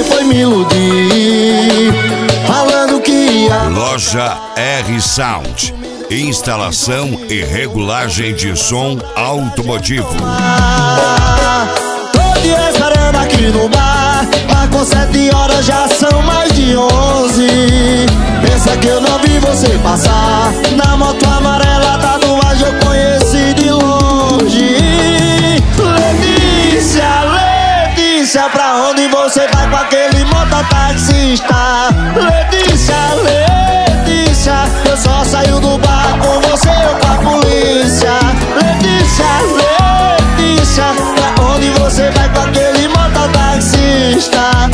foi me iludir, falando que ia. Loja R Sound, instalação e regulagem de som automotivo. Tô te esperando aqui no bar, marcou 7 horas, já são mais de 11. Pensa que eu não vi você passar, na moto amarela, tatuagem eu conheci de longe. Letícia, pra onde você vai com aquele mototaxista? Letícia, eu só saio do bar com você ou com a polícia. Letícia, pra onde você vai com aquele mototaxista?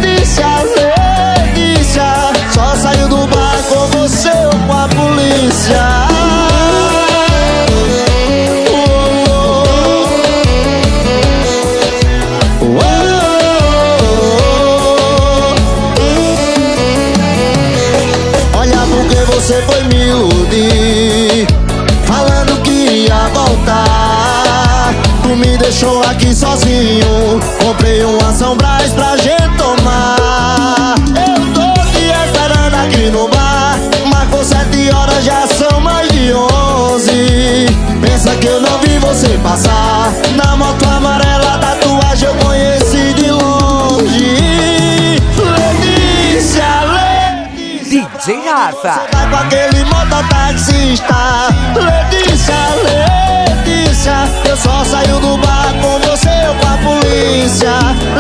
Letícia, só saio do bar com você ou com a polícia. Você foi me iludir, falando que ia voltar. Tu me deixou aqui sozinho, comprei uma São Brás pra gente tomar. Eu tô te esperando aqui no bar, marcou 7 horas, já são mais de 11. Pensa que eu não vi você passar, na moto amarela, tatuagem eu conheci de longe. DJ Rafa. Você vai com aquele mototaxista. Letícia, eu só saio do bar com você ou com a polícia.